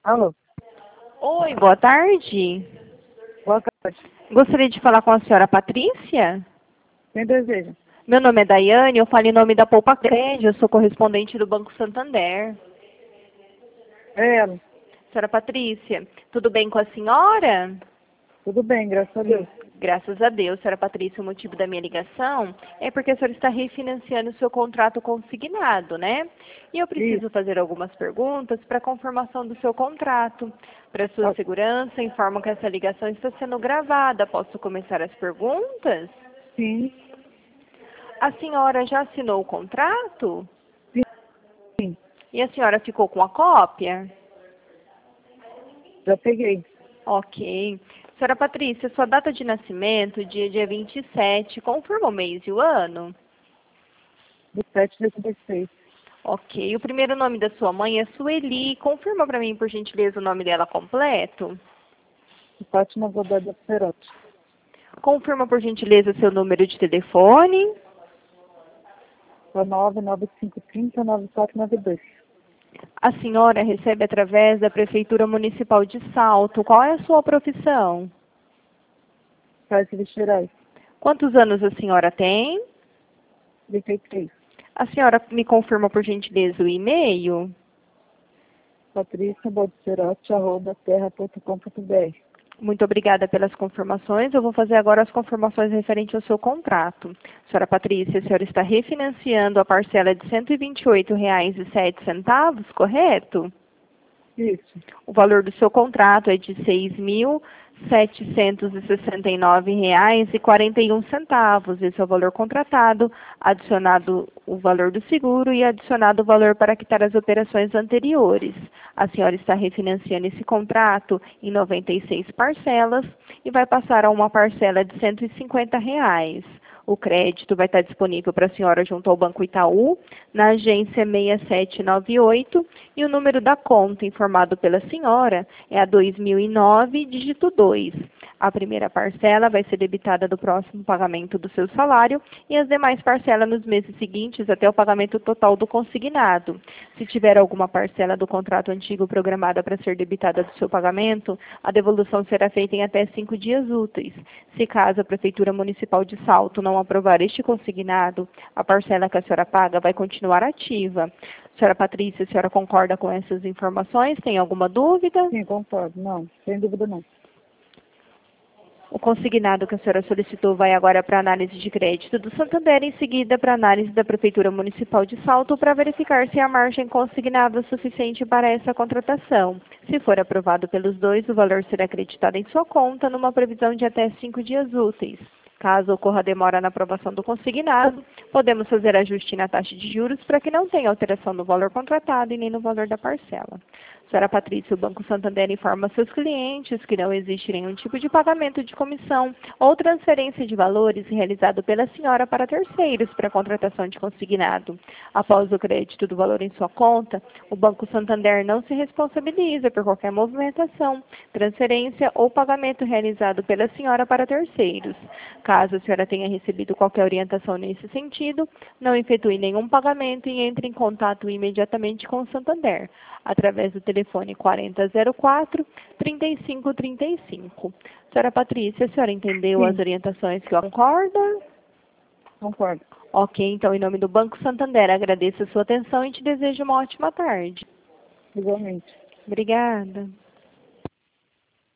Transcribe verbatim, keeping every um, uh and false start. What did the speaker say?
Alô, Oi, boa tarde. boa tarde. Gostaria de falar com a senhora Patrícia. Quem deseja? Meu nome é Daiane, eu falo em nome da Poupa Crédito, eu sou correspondente do Banco Santander. É ela. Senhora Patrícia, tudo bem com a senhora? Tudo bem, graças a Deus. Graças a Deus, senhora Patrícia, o motivo da minha ligação é porque a senhora está refinanciando o seu contrato consignado, né? E eu preciso Isso. fazer algumas perguntas para confirmação do seu contrato. Para sua Ah, segurança, informo que essa ligação está sendo gravada. Posso começar as perguntas? sim, A senhora já assinou o contrato? sim, sim. E a senhora ficou com a cópia? Já peguei. Ok. Senhora Patrícia, sua data de nascimento, dia, dia vinte e sete, confirma o mês e o ano? Do sete de oitenta e seis. Ok. O primeiro nome da sua mãe é Sueli. Confirma para mim, por gentileza, o nome dela completo. De Fátima Godoy da Perotti. Confirma, por gentileza, seu número de telefone. nove nove cinco três zero nove quatro nove dois. A senhora recebe através da Prefeitura Municipal de Salto. Qual é a sua profissão? Faz Serviços Gerais. Quantos anos a senhora tem? trinta e três. A senhora me confirma, por gentileza, o e-mail? Patrícia Baldicerotti, arroba terra ponto com ponto br. Muito obrigada pelas confirmações. Eu vou fazer agora as confirmações referentes ao seu contrato. Senhora Patrícia, a senhora está refinanciando a parcela de cento e vinte e oito reais e sete centavos, correto? Isso. O valor do seu contrato é de seis mil setecentos e sessenta e nove reais e quarenta e um centavos. Esse é o valor contratado, adicionado o valor do seguro e adicionado o valor para quitar as operações anteriores. A senhora está refinanciando esse contrato em noventa e seis parcelas e vai passar a uma parcela de cento e cinquenta reais. O crédito vai estar disponível para a senhora junto ao Banco Itaú, na agência seis sete nove oito, e o número da conta informado pela senhora é a dois mil e nove, dígito dois. A primeira parcela vai ser debitada do próximo pagamento do seu salário e as demais parcelas nos meses seguintes até o pagamento total do consignado. Se tiver alguma parcela do contrato antigo programada para ser debitada do seu pagamento, a devolução será feita em até cinco dias úteis. Se caso a Prefeitura Municipal de Salto não aprovar este consignado, a parcela que a senhora paga vai continuar ativa. Senhora Patrícia, a senhora concorda com essas informações? Tem alguma dúvida? Sim, concordo. Não, sem dúvida não. O consignado que a senhora solicitou vai agora para análise de crédito do Santander, em seguida para análise da Prefeitura Municipal de Salto, para verificar se a margem consignada é suficiente para essa contratação. Se for aprovado pelos dois, o valor será acreditado em sua conta numa previsão de até cinco dias úteis. Caso ocorra demora na aprovação do consignado, podemos fazer ajuste na taxa de juros para que não tenha alteração no valor contratado e nem no valor da parcela. Senhora Patrícia, o Banco Santander informa seus clientes que não existe nenhum tipo de pagamento de comissão ou transferência de valores realizado pela senhora para terceiros para contratação de consignado. Após o crédito do valor em sua conta, o Banco Santander não se responsabiliza por qualquer movimentação, transferência ou pagamento realizado pela senhora para terceiros. Caso a senhora tenha recebido qualquer orientação nesse sentido, não efetue nenhum pagamento e entre em contato imediatamente com o Santander, através do telefone quarenta zero quatro, trinta e cinco trinta e cinco. Senhora Patrícia, a senhora entendeu as Sim, orientações que concorda? concordo. Ok, então, em nome do Banco Santander, agradeço a sua atenção e te desejo uma ótima tarde. Igualmente. Obrigada.